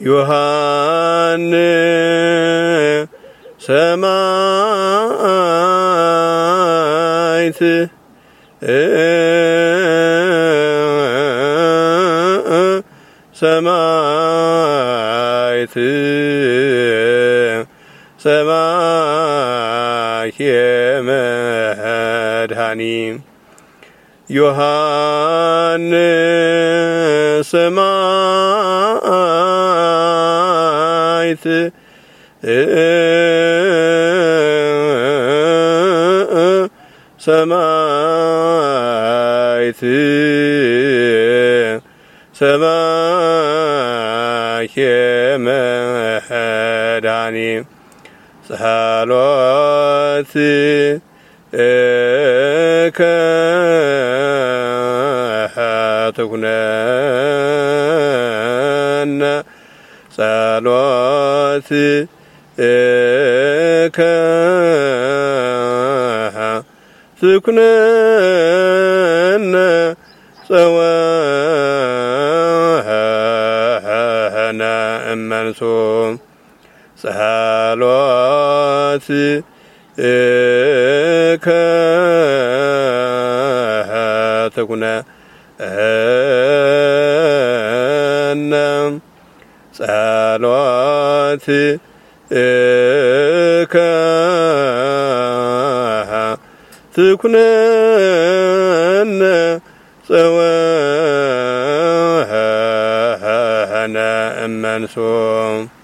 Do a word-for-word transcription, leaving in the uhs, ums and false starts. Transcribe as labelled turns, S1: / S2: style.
S1: ዮሐንስ ሰማዕት ሰማዕት ሰማዕት መድኃኒት ዮሐንስ ሰማዕት ሰማዕት ሰማዕት መድኃኒት ጸሎት እከ ትኩነነ ጸሎት እከ ትኩነነ ጸወነ እመንሶ ጸሎት እከ ትኩነነ ጸሎት እከ ትኩነነ ጸወነ እመንሶ